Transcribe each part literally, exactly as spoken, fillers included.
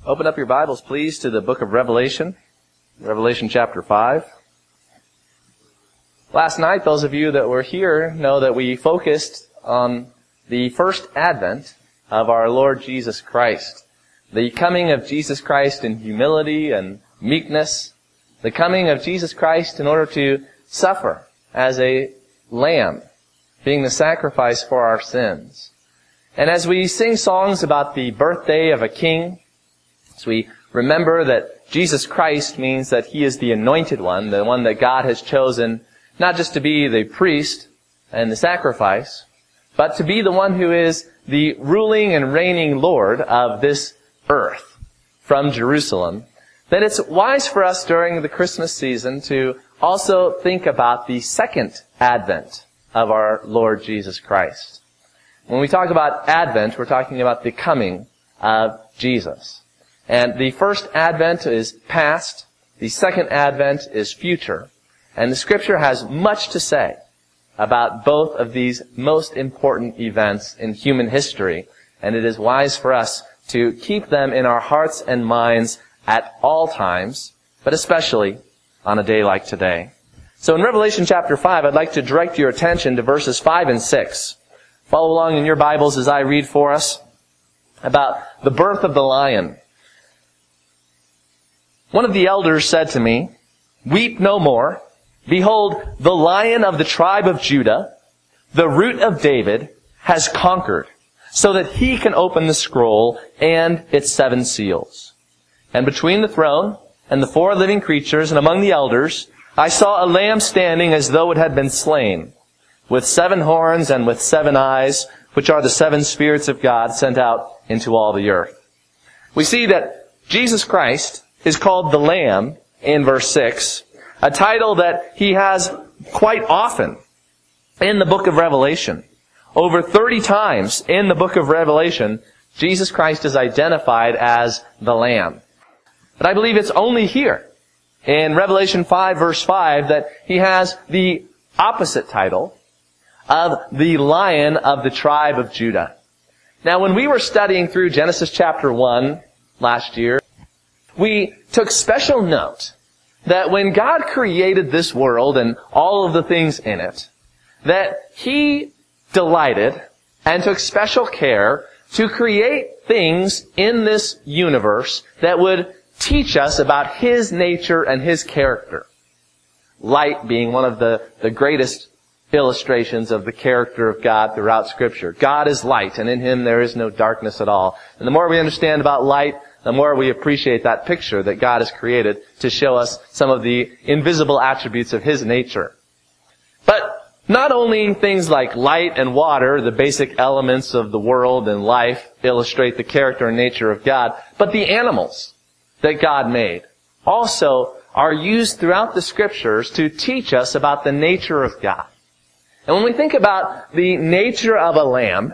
Open up your Bibles, please, to the book of Revelation, Revelation chapter five. Last night, those of you that were here know that we focused on the first advent of our Lord Jesus Christ. The coming of Jesus Christ in humility and meekness. The coming of Jesus Christ in order to suffer as a lamb, being the sacrifice for our sins. And as we sing songs about the birthday of a king, as we remember that Jesus Christ means that He is the anointed one, the one that God has chosen not just to be the priest and the sacrifice, but to be the one who is the ruling and reigning Lord of this earth from Jerusalem, then it's wise for us during the Christmas season to also think about the second advent of our Lord Jesus Christ. When we talk about Advent, we're talking about the coming of Jesus. And the first Advent is past, the second Advent is future. And the Scripture has much to say about both of these most important events in human history. And it is wise for us to keep them in our hearts and minds at all times, but especially on a day like today. So in Revelation chapter five, I'd like to direct your attention to verses five and six. Follow along in your Bibles as I read for us about the birth of the lion. One of the elders said to me, "Weep no more. Behold, the Lion of the tribe of Judah, the Root of David, has conquered, so that He can open the scroll and its seven seals." And between the throne and the four living creatures and among the elders, I saw a lamb standing as though it had been slain, with seven horns and with seven eyes, which are the seven spirits of God sent out into all the earth. We see that Jesus Christ is called the Lamb in verse six, a title that He has quite often in the book of Revelation. Over thirty times in the book of Revelation, Jesus Christ is identified as the Lamb. But I believe it's only here, in Revelation five verse five, that He has the opposite title of the Lion of the tribe of Judah. Now, when we were studying through Genesis chapter one last year, we took special note that when God created this world and all of the things in it, that He delighted and took special care to create things in this universe that would teach us about His nature and His character. Light being one of the, the greatest illustrations of the character of God throughout Scripture. God is light, and in Him there is no darkness at all. And the more we understand about light, the more we appreciate that picture that God has created to show us some of the invisible attributes of His nature. But not only things like light and water, the basic elements of the world and life, illustrate the character and nature of God, but the animals that God made also are used throughout the Scriptures to teach us about the nature of God. And when we think about the nature of a lamb,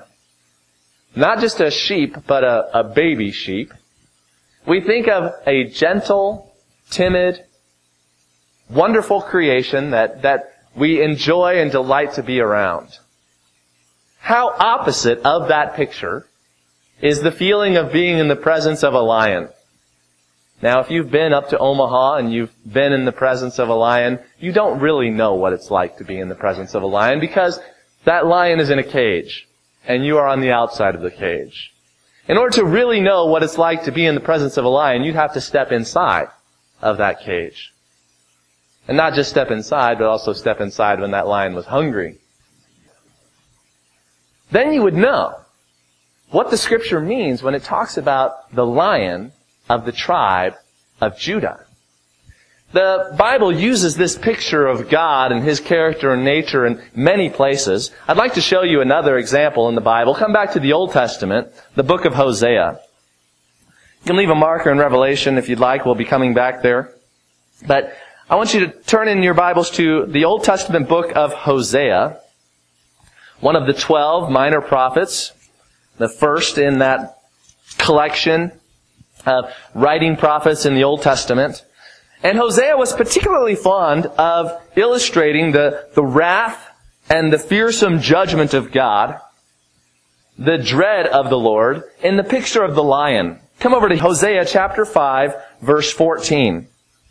not just a sheep, but a, a baby sheep, we think of a gentle, timid, wonderful creation that, that we enjoy and delight to be around. How opposite of that picture is the feeling of being in the presence of a lion. Now, if you've been up to Omaha and you've been in the presence of a lion, you don't really know what it's like to be in the presence of a lion, because that lion is in a cage and you are on the outside of the cage. In order to really know what it's like to be in the presence of a lion, you'd have to step inside of that cage. And not just step inside, but also step inside when that lion was hungry. Then you would know what the Scripture means when it talks about the Lion of the tribe of Judah. The Bible uses this picture of God and His character and nature in many places. I'd like to show you another example in the Bible. Come back to the Old Testament, the book of Hosea. You can leave a marker in Revelation if you'd like. We'll be coming back there. But I want you to turn in your Bibles to the Old Testament book of Hosea, one of the twelve minor prophets, the first in that collection of writing prophets in the Old Testament. And Hosea was particularly fond of illustrating the, the wrath and the fearsome judgment of God, the dread of the Lord, in the picture of the lion Come over to Hosea chapter five, verse fourteen.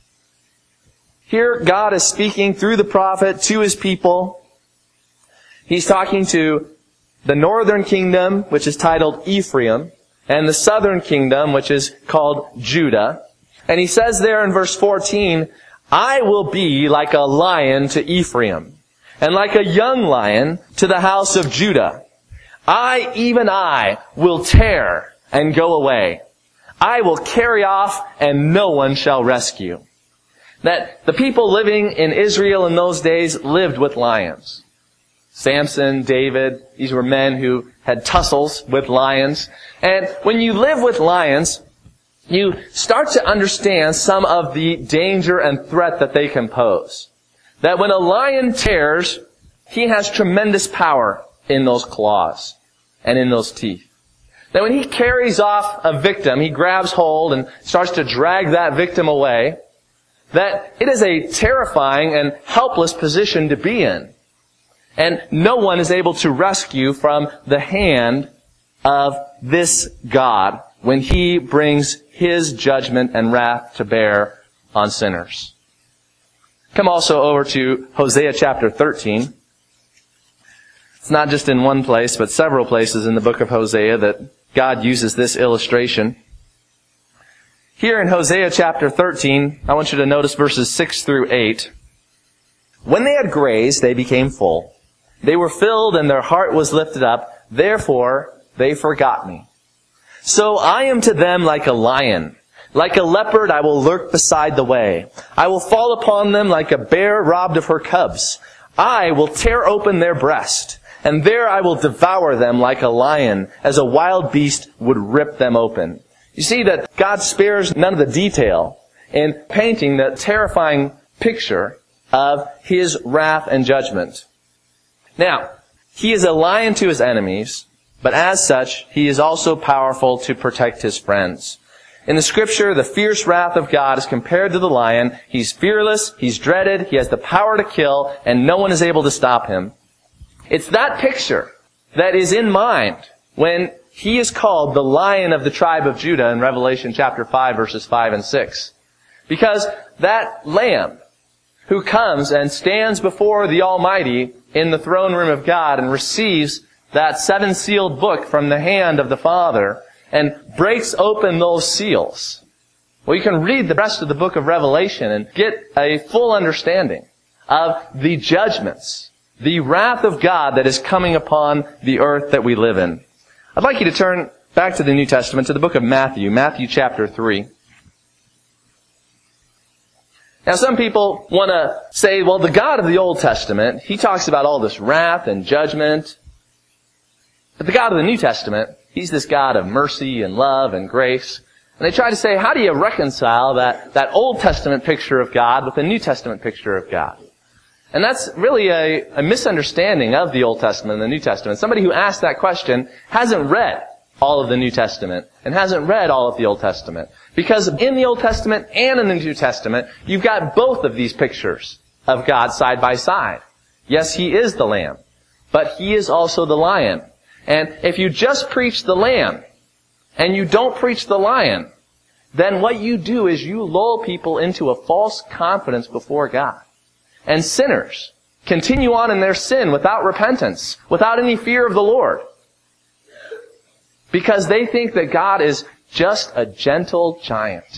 Here, God is speaking through the prophet to His people. He's talking to the northern kingdom, which is titled Ephraim, and the southern kingdom, which is called Judah. And He says there in verse fourteen, I will be like a lion to Ephraim, and like a young lion to the house of Judah. I, even I, will tear and go away. I will carry off, and no one shall rescue. That the people living in Israel in those days lived with lions. Samson, David, these were men who had tussles with lions. And when you live with lions, you start to understand some of the danger and threat that they can pose. That when a lion tears, he has tremendous power in those claws and in those teeth. That when he carries off a victim, he grabs hold and starts to drag that victim away, that it is a terrifying and helpless position to be in. And no one is able to rescue from the hand of this God when He brings His judgment and wrath to bear on sinners. Come also over to Hosea chapter thirteen. It's not just in one place, but several places in the book of Hosea that God uses this illustration. Here in Hosea chapter thirteen, I want you to notice verses six through eight. When they had grazed, they became full. They were filled and their heart was lifted up. Therefore, they forgot me. So I am to them like a lion. Like a leopard, I will lurk beside the way. I will fall upon them like a bear robbed of her cubs. I will tear open their breast, and there I will devour them like a lion, as a wild beast would rip them open. You see that God spares none of the detail in painting the terrifying picture of His wrath and judgment. Now, He is a lion to His enemies, but as such, He is also powerful to protect His friends. In the Scripture, the fierce wrath of God is compared to the lion. He's fearless, He's dreaded, He has the power to kill, and no one is able to stop Him. It's that picture that is in mind when He is called the Lion of the tribe of Judah in Revelation chapter five, verses five and six. Because that Lamb who comes and stands before the Almighty in the throne room of God and receives that seven-sealed book from the hand of the Father and breaks open those seals. Well, you can read the rest of the book of Revelation and get a full understanding of the judgments, the wrath of God that is coming upon the earth that we live in. I'd like you to turn back to the New Testament, to the book of Matthew, Matthew chapter three. Now, some people want to say, well, the God of the Old Testament, He talks about all this wrath and judgment. But the God of the New Testament, He's this God of mercy and love and grace. And they try to say, how do you reconcile that, that Old Testament picture of God with the New Testament picture of God? And that's really a, a misunderstanding of the Old Testament and the New Testament. Somebody who asked that question hasn't read all of the New Testament and hasn't read all of the Old Testament. Because in the Old Testament and in the New Testament, you've got both of these pictures of God side by side. Yes, He is the Lamb, but He is also the Lion. And if you just preach the Lamb and you don't preach the Lion, then what you do is you lull people into a false confidence before God. And sinners continue on in their sin without repentance, without any fear of the Lord. Because they think that God is just a gentle giant.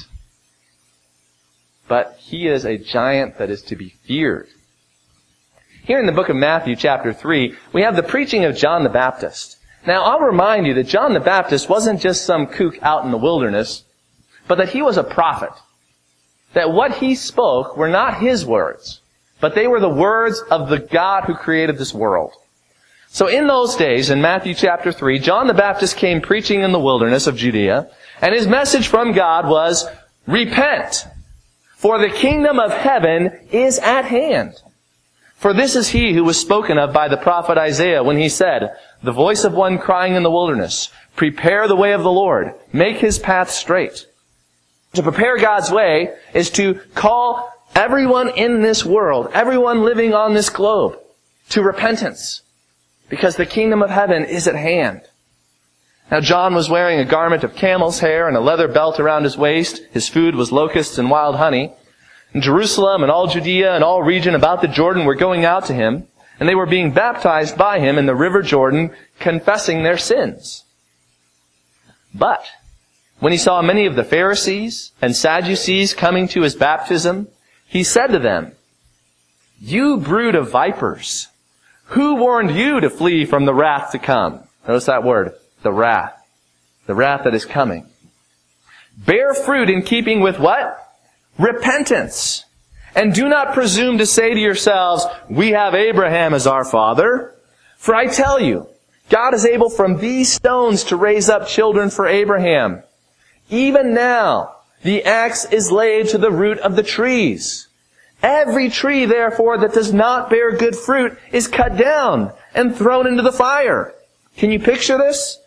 But He is a giant that is to be feared. Here in the book of Matthew chapter three, we have the preaching of John the Baptist. Now, I'll remind you that John the Baptist wasn't just some kook out in the wilderness, but that he was a prophet. That what he spoke were not his words, but they were the words of the God who created this world. So in those days, in Matthew chapter three, John the Baptist came preaching in the wilderness of Judea, and his message from God was, repent, for the kingdom of heaven is at hand. For this is he who was spoken of by the prophet Isaiah when he said, the voice of one crying in the wilderness, prepare the way of the Lord, make His path straight. To prepare God's way is to call everyone in this world, everyone living on this globe, to repentance. Because the kingdom of heaven is at hand. Now John was wearing a garment of camel's hair and a leather belt around his waist. His food was locusts and wild honey. And Jerusalem and all Judea and all region about the Jordan were going out to him, and they were being baptized by him in the river Jordan, confessing their sins. But when he saw many of the Pharisees and Sadducees coming to his baptism, he said to them, "You brood of vipers, who warned you to flee from the wrath to come?" Notice that word, the wrath. The wrath that is coming. "Bear fruit in keeping with" what? "Repentance. And do not presume to say to yourselves, 'We have Abraham as our father.' For I tell you, God is able from these stones to raise up children for Abraham. Even now, the axe is laid to the root of the trees. Every tree, therefore, that does not bear good fruit is cut down and thrown into the fire." Can you picture this?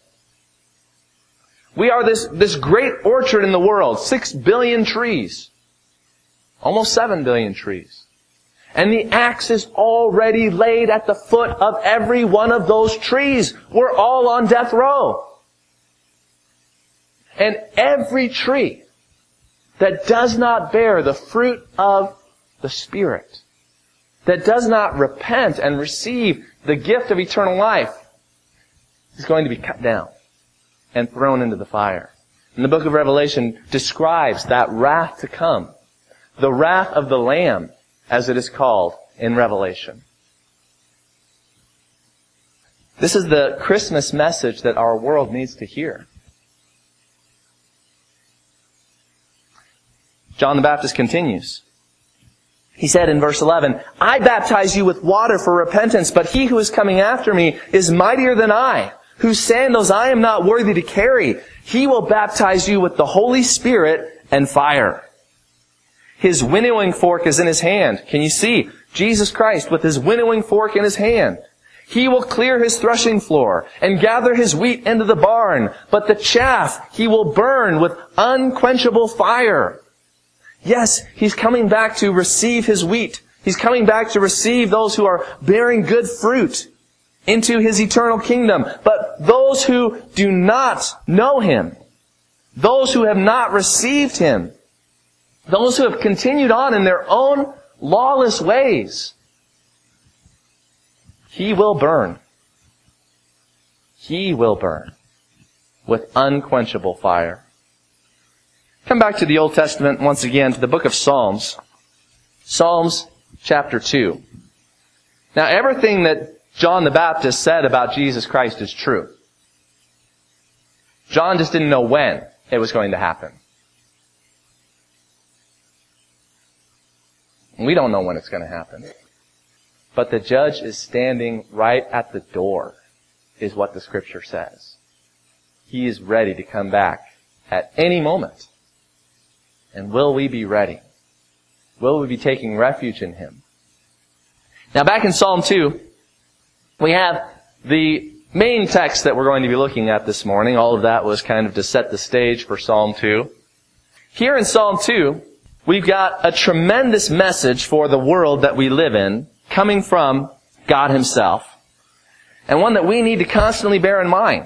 We are this, this great orchard in the world, six billion trees. Almost seven billion trees. And the axe is already laid at the foot of every one of those trees. We're all on death row. And every tree that does not bear the fruit of the Spirit, that does not repent and receive the gift of eternal life, is going to be cut down and thrown into the fire. And the book of Revelation describes that wrath to come. The wrath of the Lamb, as it is called in Revelation. This is the Christmas message that our world needs to hear. John the Baptist continues. He said in verse eleven, "I baptize you with water for repentance, but he who is coming after me is mightier than I, whose sandals I am not worthy to carry. He will baptize you with the Holy Spirit and fire. His winnowing fork is in his hand." Can you see Jesus Christ with his winnowing fork in his hand? "He will clear his threshing floor and gather his wheat into the barn, but the chaff he will burn with unquenchable fire." Yes, he's coming back to receive his wheat. He's coming back to receive those who are bearing good fruit into his eternal kingdom. But those who do not know him, those who have not received him, those who have continued on in their own lawless ways, he will burn. He will burn with unquenchable fire. Come back to the Old Testament once again, to the book of Psalms. Psalms chapter two. Now everything that John the Baptist said about Jesus Christ is true. John just didn't know when it was going to happen. We don't know when it's going to happen. But the judge is standing right at the door, is what the Scripture says. He is ready to come back at any moment. And will we be ready? Will we be taking refuge in him? Now back in Psalm two, we have the main text that we're going to be looking at this morning. All of that was kind of to set the stage for Psalm two. Here in Psalm two, we've got a tremendous message for the world that we live in, coming from God himself, and one that we need to constantly bear in mind.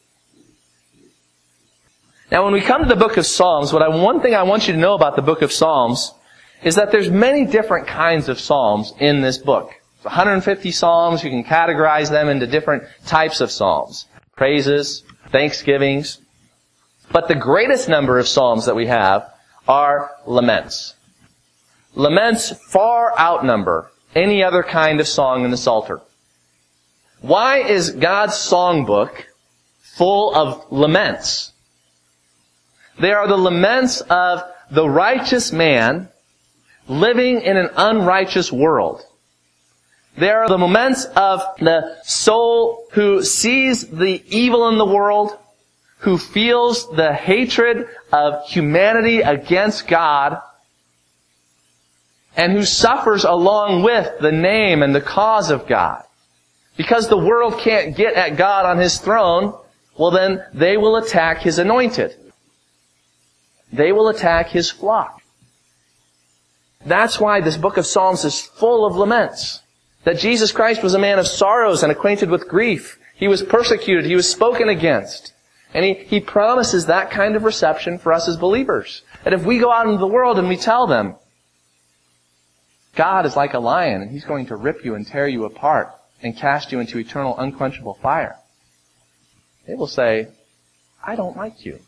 Now, when we come to the book of Psalms, what I, one thing I want you to know about the book of Psalms is that there's many different kinds of psalms in this book. one hundred fifty psalms. You can categorize them into different types of psalms. Praises, thanksgivings. But the greatest number of psalms that we have are laments. Laments far outnumber any other kind of song in the Psalter. Why is God's songbook full of laments? They are the laments of the righteous man living in an unrighteous world. They are the laments of the soul who sees the evil in the world, who feels the hatred of humanity against God, and who suffers along with the name and the cause of God. Because the world can't get at God on his throne, well then they will attack his anointed. They will attack his flock. That's why this book of Psalms is full of laments. That Jesus Christ was a man of sorrows and acquainted with grief. He was persecuted. He was spoken against. And he, he promises that kind of reception for us as believers. That if we go out into the world and we tell them, God is like a lion and He's going to rip you and tear you apart and cast you into eternal unquenchable fire, they will say, I don't like you.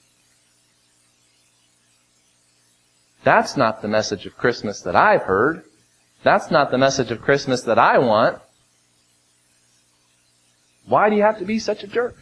That's not the message of Christmas that I've heard. That's not the message of Christmas that I want. Why do you have to be such a jerk?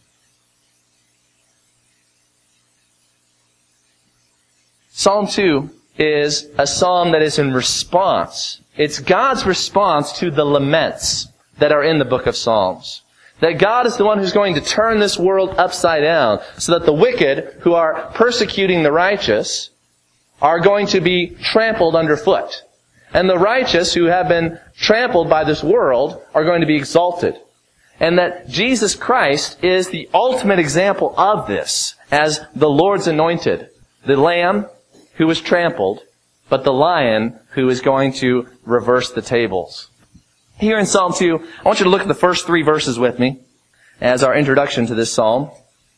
Psalm two is a psalm that is in response. It's God's response to the laments that are in the book of Psalms. That God is the one who's going to turn this world upside down so that the wicked who are persecuting the righteous are going to be trampled underfoot. And the righteous who have been trampled by this world are going to be exalted. And that Jesus Christ is the ultimate example of this as the Lord's anointed. The Lamb who was trampled, but the Lion who is going to reverse the tables. Here in Psalm two, I want you to look at the first three verses with me as our introduction to this psalm.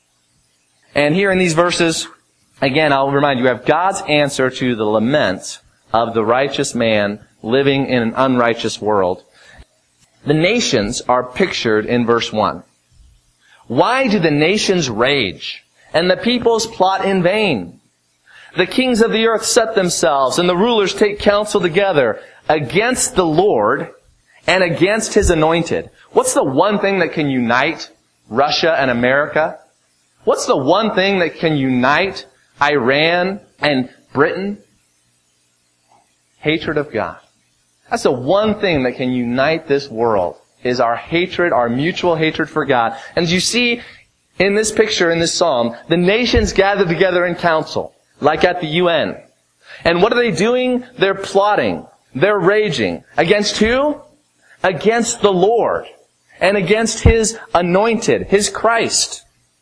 And here in these verses, again, I'll remind you, we have God's answer to the lament of the righteous man living in an unrighteous world. The nations are pictured in verse one. Why do the nations rage and the peoples plot in vain? The kings of the earth set themselves and the rulers take counsel together against the Lord and against His anointed. What's the one thing that can unite Russia and America? What's the one thing that can unite Iran and Britain? Hatred of God. That's the one thing that can unite this world, is our hatred, our mutual hatred for God. And as you see in this picture, in this psalm, the nations gather together in council, like at the U N. And what are they doing? They're plotting. They're raging. Against who? Against the Lord. And against His anointed, His Christ.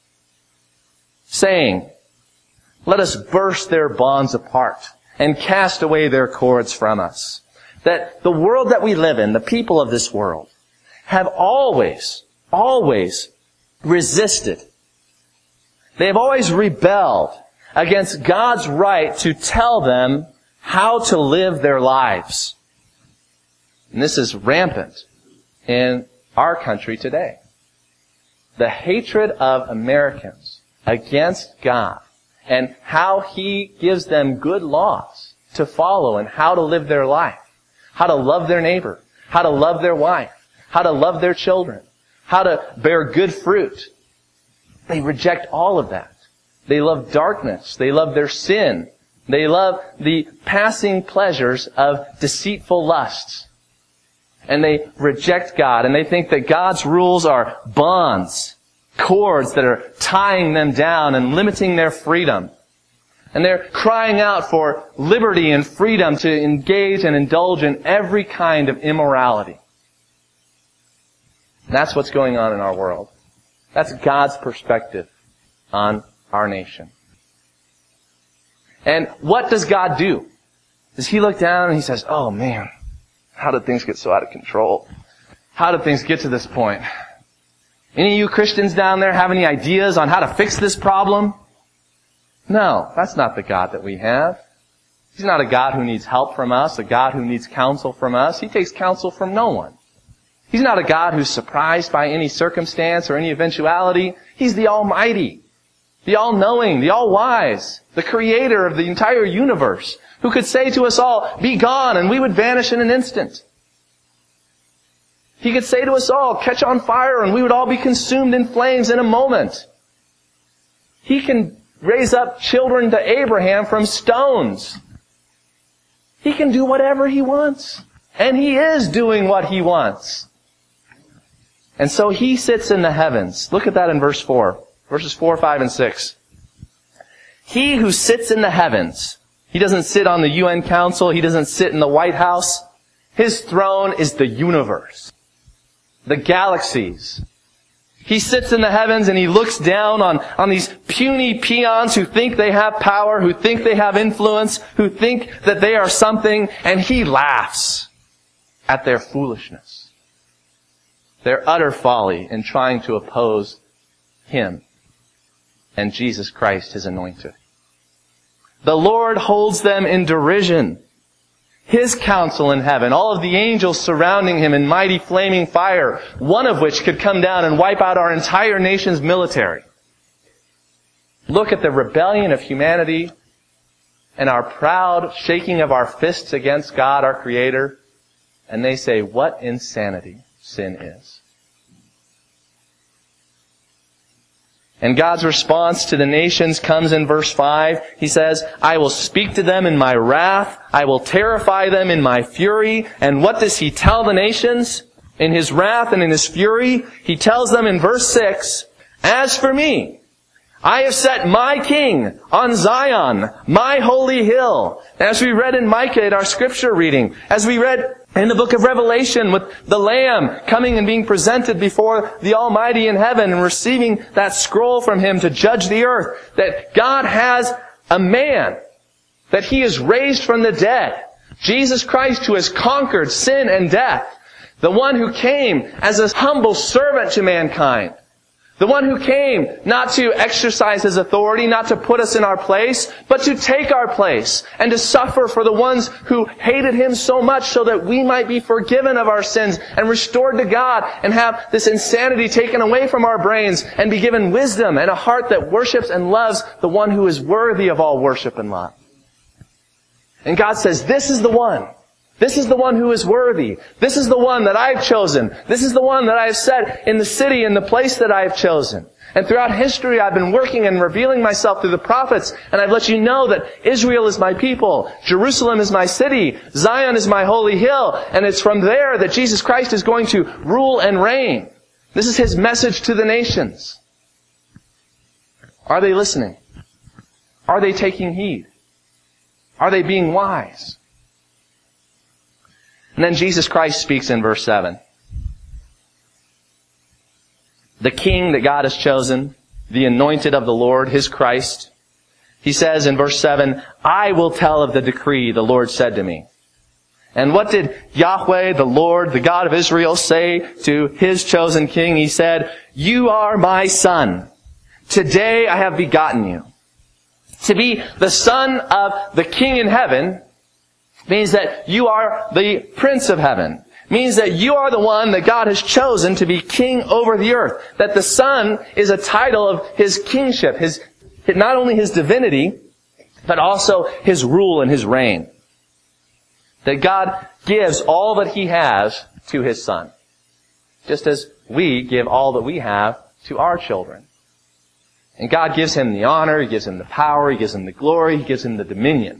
Saying, let us burst their bonds apart and cast away their cords from us. That the world that we live in, the people of this world, have always, always resisted. They have always rebelled against God's right to tell them how to live their lives. And this is rampant in our country today. The hatred of Americans against God and how He gives them good laws to follow and how to live their life, how to love their neighbor, how to love their wife, how to love their children, how to bear good fruit. They reject all of that. They love darkness. They love their sin. They love the passing pleasures of deceitful lusts. And they reject God. And they think that God's rules are bonds, cords that are tying them down and limiting their freedom. And they're crying out for liberty and freedom to engage and indulge in every kind of immorality. And that's what's going on in our world. That's God's perspective on our nation. And what does God do? Does He look down and He says, oh man, how did things get so out of control? How did things get to this point? Any of you Christians down there have any ideas on how to fix this problem? No, that's not the God that we have. He's not a God who needs help from us, a God who needs counsel from us. He takes counsel from no one. He's not a God who's surprised by any circumstance or any eventuality. He's the Almighty, the all-knowing, the all-wise, the creator of the entire universe, who could say to us all, be gone, and we would vanish in an instant. He could say to us all, catch on fire, and we would all be consumed in flames in a moment. He can raise up children to Abraham from stones. He can do whatever He wants. And He is doing what He wants. And so He sits in the heavens. Look at that in verse four. Verses four, five, and six. He who sits in the heavens. He doesn't sit on the U N Council. He doesn't sit in the White House. His throne is the universe. The galaxies. He sits in the heavens and He looks down on, on these puny peons who think they have power, who think they have influence, who think that they are something, and He laughs at their foolishness, their utter folly in trying to oppose Him. and Jesus Christ, His anointed. The Lord holds them in derision. His counsel in heaven, all of the angels surrounding Him in mighty flaming fire, one of which could come down and wipe out our entire nation's military. Look at the rebellion of humanity and our proud shaking of our fists against God, our Creator, and they say, what insanity sin is. And God's response to the nations comes in verse five. He says, I will speak to them in my wrath. I will terrify them in my fury. And what does He tell the nations? In His wrath and in His fury, He tells them in verse six, as for me, I have set my king on Zion, my holy hill. As we read in Micah at our scripture reading, as we read in the book of Revelation with the Lamb coming and being presented before the Almighty in heaven and receiving that scroll from Him to judge the earth, that God has a man, that He is raised from the dead, Jesus Christ, who has conquered sin and death, the one who came as a humble servant to mankind, the one who came not to exercise His authority, not to put us in our place, but to take our place and to suffer for the ones who hated Him so much so that we might be forgiven of our sins and restored to God and have this insanity taken away from our brains and be given wisdom and a heart that worships and loves the one who is worthy of all worship and love. And God says, this is the one. This is the one who is worthy. This is the one that I've chosen. This is the one that I have set in the city, in the place that I have chosen. And throughout history, I've been working and revealing myself through the prophets, and I've let you know that Israel is my people, Jerusalem is my city, Zion is my holy hill, and it's from there that Jesus Christ is going to rule and reign. This is His message to the nations. Are they listening? Are they taking heed? Are they being wise? And then Jesus Christ speaks in verse seven. The King that God has chosen, the anointed of the Lord, His Christ. He says in verse seven, I will tell of the decree the Lord said to me. And what did Yahweh, the Lord, the God of Israel, say to His chosen King? He said, you are my son. Today I have begotten you. To be the son of the King in heaven means that you are the Prince of heaven. Means that you are the one that God has chosen to be king over the earth. That the Son is a title of His kingship, His, not only His divinity, but also His rule and His reign. That God gives all that He has to His Son. Just as we give all that we have to our children. And God gives Him the honor, He gives Him the power, He gives Him the glory, He gives Him the dominion.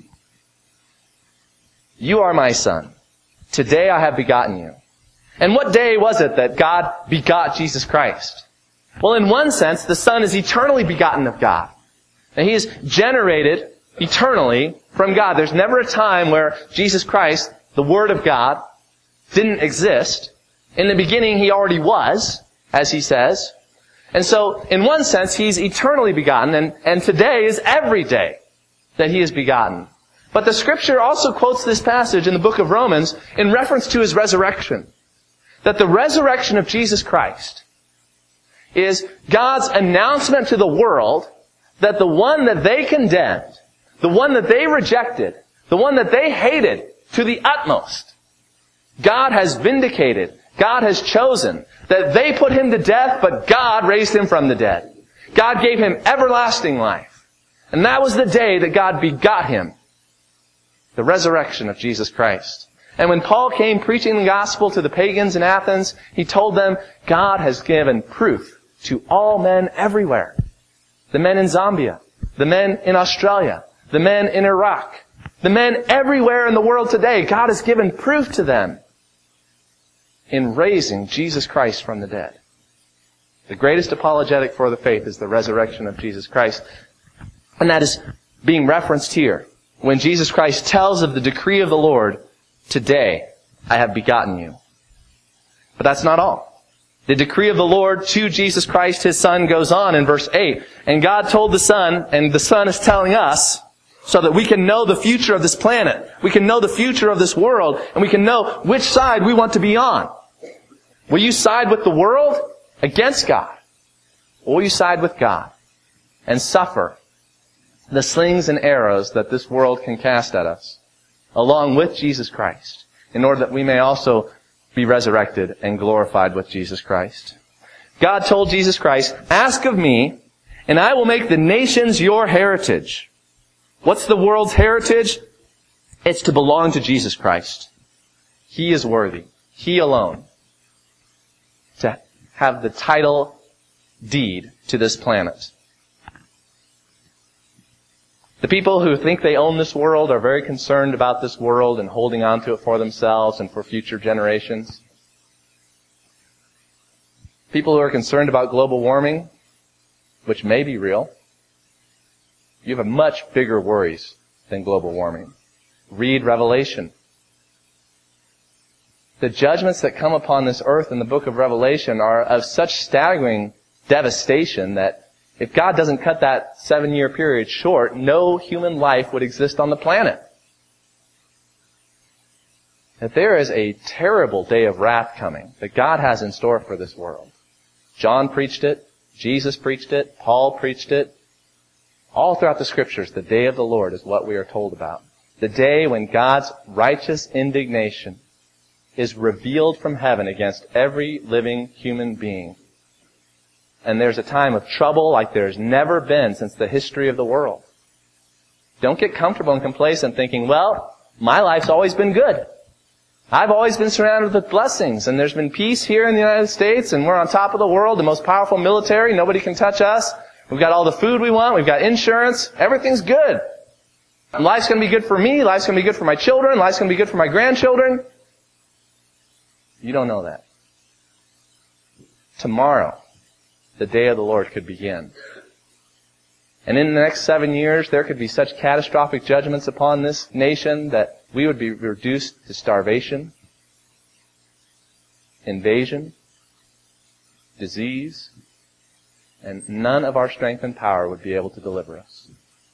You are my son. Today I have begotten you. And what day was it that God begot Jesus Christ? Well, in one sense, the Son is eternally begotten of God. And He is generated eternally from God. There's never a time where Jesus Christ, the Word of God, didn't exist. In the beginning, He already was, as He says. And so, in one sense, He's eternally begotten, and, and today is every day that He is begotten. But the Scripture also quotes this passage in the book of Romans in reference to His resurrection. That the resurrection of Jesus Christ is God's announcement to the world that the one that they condemned, the one that they rejected, the one that they hated to the utmost, God has vindicated, God has chosen, that they put Him to death, but God raised Him from the dead. God gave Him everlasting life. And that was the day that God begot Him. The resurrection of Jesus Christ. And when Paul came preaching the gospel to the pagans in Athens, he told them, God has given proof to all men everywhere. The men in Zambia, the men in Australia, the men in Iraq, the men everywhere in the world today, God has given proof to them in raising Jesus Christ from the dead. The greatest apologetic for the faith is the resurrection of Jesus Christ. And that is being referenced here. When Jesus Christ tells of the decree of the Lord, today I have begotten you. But that's not all. The decree of the Lord to Jesus Christ, His Son, goes on in verse eight. And God told the Son, and the Son is telling us, so that we can know the future of this planet. We can know the future of this world, and we can know which side we want to be on. Will you side with the world against God? Or will you side with God? and suffer the slings and arrows that this world can cast at us, along with Jesus Christ, in order that we may also be resurrected and glorified with Jesus Christ. God told Jesus Christ, "Ask of me, and I will make the nations your heritage." What's the world's heritage? It's to belong to Jesus Christ. He is worthy. He alone. To have the title deed to this planet. The people who think they own this world are very concerned about this world and holding on to it for themselves and for future generations. People who are concerned about global warming, which may be real, you have much bigger worries than global warming. Read Revelation. The judgments that come upon this earth in the book of Revelation are of such staggering devastation that if God doesn't cut that seven-year period short, no human life would exist on the planet. That there is a terrible day of wrath coming that God has in store for this world. John preached it. Jesus preached it. Paul preached it. All throughout the Scriptures, the day of the Lord is what we are told about. The day when God's righteous indignation is revealed from heaven against every living human being. And there's a time of trouble like there's never been since the history of the world. Don't get comfortable and complacent thinking, well, my life's always been good. I've always been surrounded with blessings, and there's been peace here in the United States, and we're on top of the world, the most powerful military, nobody can touch us. We've got all the food we want, we've got insurance, everything's good. Life's going to be good for me, life's going to be good for my children, life's going to be good for my grandchildren. You don't know that. Tomorrow, the day of the Lord could begin. And in the next seven years, there could be such catastrophic judgments upon this nation that we would be reduced to starvation, invasion, disease, and none of our strength and power would be able to deliver us.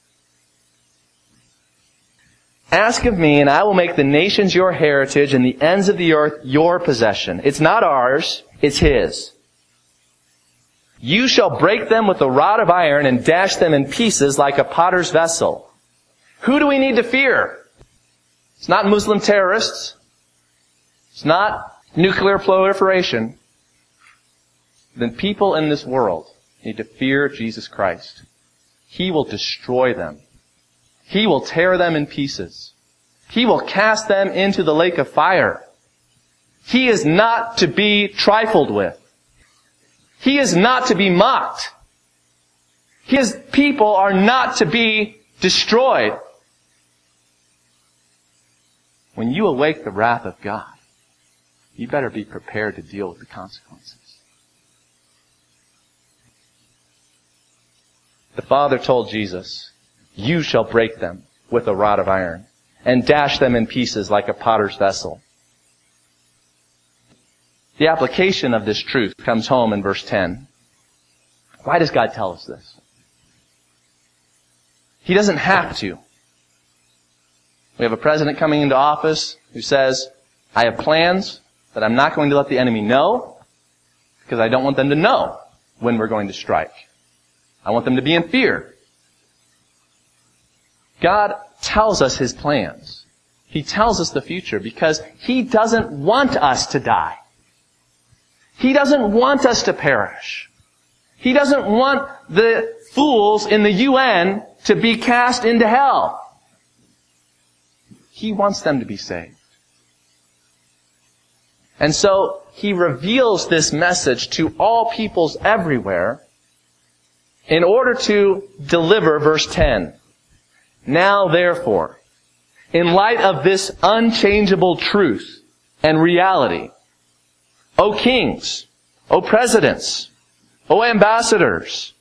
Ask of me, and I will make the nations your heritage and the ends of the earth your possession. It's not ours, it's His. You shall break them with a rod of iron and dash them in pieces like a potter's vessel. Who do we need to fear? It's not Muslim terrorists. It's not nuclear proliferation. The people in this world need to fear Jesus Christ. He will destroy them. He will tear them in pieces. He will cast them into the lake of fire. He is not to be trifled with. He is not to be mocked. His people are not to be destroyed. When you awake the wrath of God, you better be prepared to deal with the consequences. The Father told Jesus, you shall break them with a rod of iron and dash them in pieces like a potter's vessel. The application of this truth comes home in verse ten. Why does God tell us this? He doesn't have to. We have a president coming into office who says, I have plans that I'm not going to let the enemy know because I don't want them to know when we're going to strike. I want them to be in fear. God tells us His plans. He tells us the future because He doesn't want us to die. He doesn't want us to perish. He doesn't want the fools in the U N to be cast into hell. He wants them to be saved. And so He reveals this message to all peoples everywhere in order to deliver verse ten. Now therefore, in light of this unchangeable truth and reality, O kings, O presidents, O ambassadors,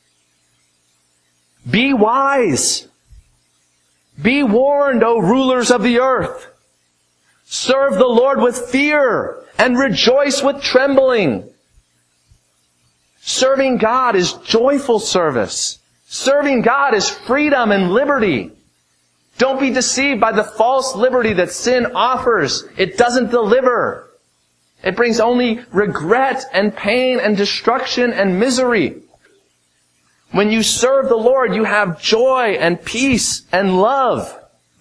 be wise. Be warned, O rulers of the earth. Serve the Lord with fear and rejoice with trembling. Serving God is joyful service. Serving God is freedom and liberty. Don't be deceived by the false liberty that sin offers. It doesn't deliver. It brings only regret and pain and destruction and misery. When you serve the Lord, you have joy and peace and love.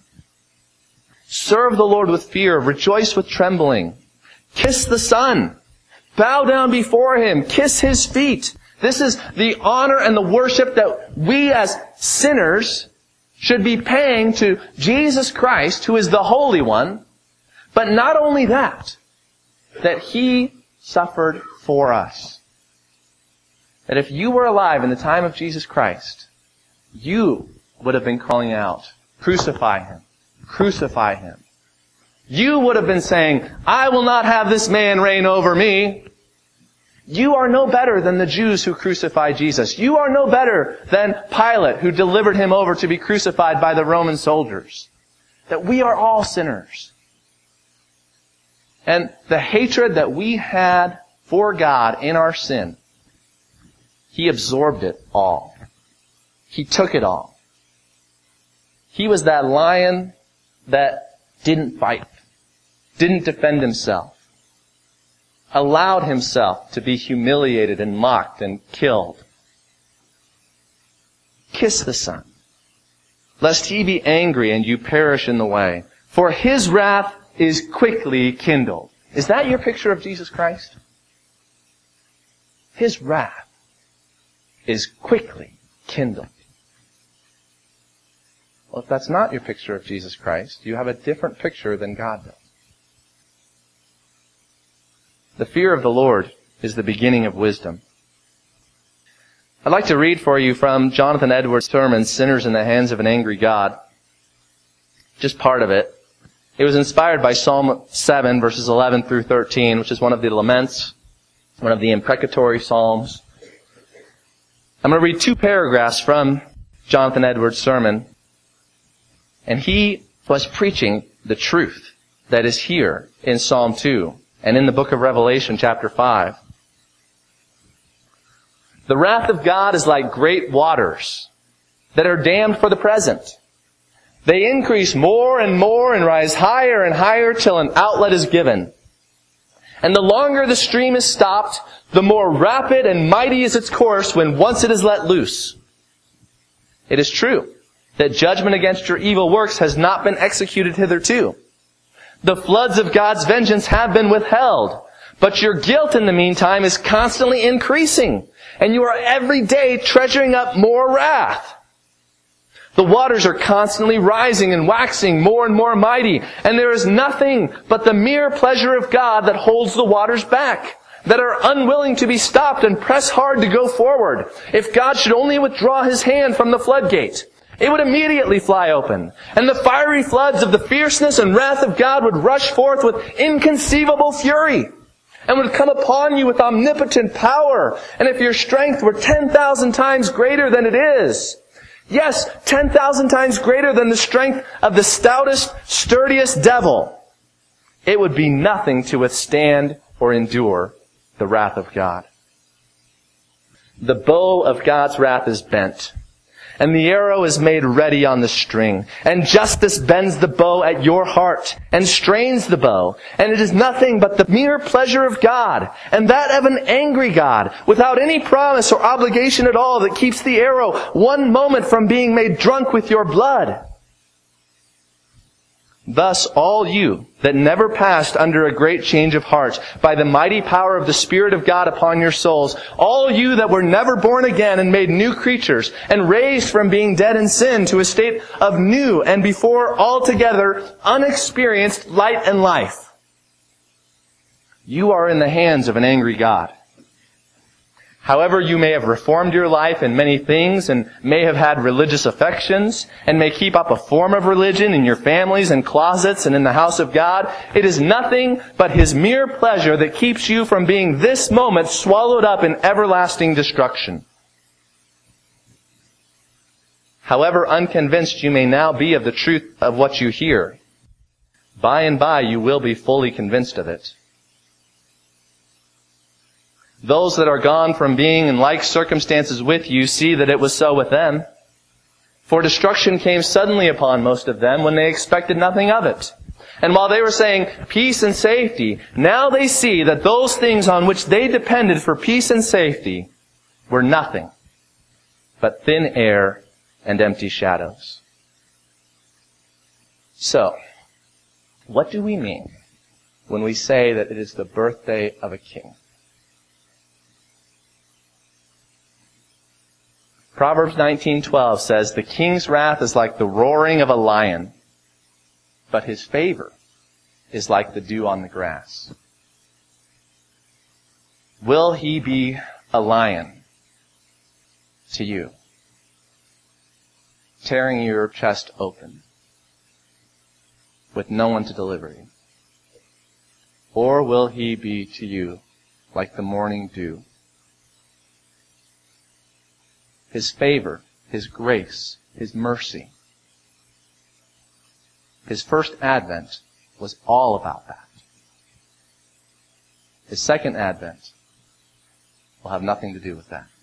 Serve the Lord with fear. Rejoice with trembling. Kiss the Son. Bow down before Him. Kiss His feet. This is the honor and the worship that we as sinners should be paying to Jesus Christ, who is the Holy One. But not only that, that He suffered for us. That if you were alive in the time of Jesus Christ, you would have been calling out, crucify Him, crucify Him. You would have been saying, I will not have this man reign over me. You are no better than the Jews who crucified Jesus. You are no better than Pilate, who delivered Him over to be crucified by the Roman soldiers. That we are all sinners. And the hatred that we had for God in our sin, He absorbed it all. He took it all. He was that lion that didn't fight, didn't defend himself, allowed himself to be humiliated and mocked and killed. Kiss the Son, lest He be angry and you perish in the way. For His wrath is quickly kindled. Is that your picture of Jesus Christ? His wrath is quickly kindled. Well, if that's not your picture of Jesus Christ, you have a different picture than God does. The fear of the Lord is the beginning of wisdom. I'd like to read for you from Jonathan Edwards' sermon, Sinners in the Hands of an Angry God. Just part of it. It was inspired by Psalm seven, verses eleven through thirteen, which is one of the laments, one of the imprecatory psalms. I'm going to read two paragraphs from Jonathan Edwards' sermon. And he was preaching the truth that is here in Psalm two and in the book of Revelation, chapter five. The wrath of God is like great waters that are dammed for the present. They increase more and more and rise higher and higher till an outlet is given. And the longer the stream is stopped, the more rapid and mighty is its course when once it is let loose. It is true that judgment against your evil works has not been executed hitherto. The floods of God's vengeance have been withheld, but your guilt in the meantime is constantly increasing, and you are every day treasuring up more wrath. The waters are constantly rising and waxing more and more mighty, and there is nothing but the mere pleasure of God that holds the waters back, that are unwilling to be stopped and press hard to go forward. If God should only withdraw His hand from the floodgate, it would immediately fly open, and the fiery floods of the fierceness and wrath of God would rush forth with inconceivable fury, and would come upon you with omnipotent power. And if your strength were ten thousand times greater than it is, yes, ten thousand times greater than the strength of the stoutest, sturdiest devil, it would be nothing to withstand or endure the wrath of God. The bow of God's wrath is bent, and the arrow is made ready on the string. And justice bends the bow at your heart and strains the bow. And it is nothing but the mere pleasure of God, and that of an angry God, without any promise or obligation at all, that keeps the arrow one moment from being made drunk with your blood. Thus, all you that never passed under a great change of heart by the mighty power of the Spirit of God upon your souls, all you that were never born again and made new creatures and raised from being dead in sin to a state of new and before altogether unexperienced light and life, you are in the hands of an angry God. However, you may have reformed your life in many things and may have had religious affections and may keep up a form of religion in your families and closets and in the house of God, it is nothing but His mere pleasure that keeps you from being this moment swallowed up in everlasting destruction. However unconvinced you may now be of the truth of what you hear, by and by you will be fully convinced of it. Those that are gone from being in like circumstances with you see that it was so with them. For destruction came suddenly upon most of them when they expected nothing of it. And while they were saying peace and safety, now they see that those things on which they depended for peace and safety were nothing, but thin air and empty shadows. So, what do we mean when we say that it is the birthday of a king? Proverbs nineteen twelve says, "The king's wrath is like the roaring of a lion, but his favor is like the dew on the grass." Will he be a lion to you, tearing your chest open with no one to deliver you? Or will he be to you like the morning dew? His favor, His grace, His mercy. His first advent was all about that. His second advent will have nothing to do with that.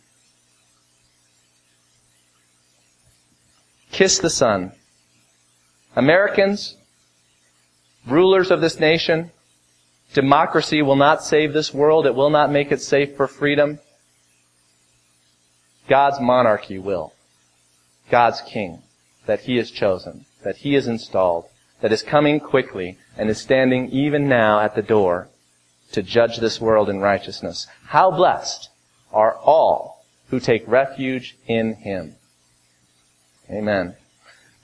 Kiss the Son. Americans, rulers of this nation, democracy will not save this world. It will not make it safe for freedom. God's monarchy will. God's king that He has chosen, that He has installed, that is coming quickly and is standing even now at the door to judge this world in righteousness. How blessed are all who take refuge in Him. Amen.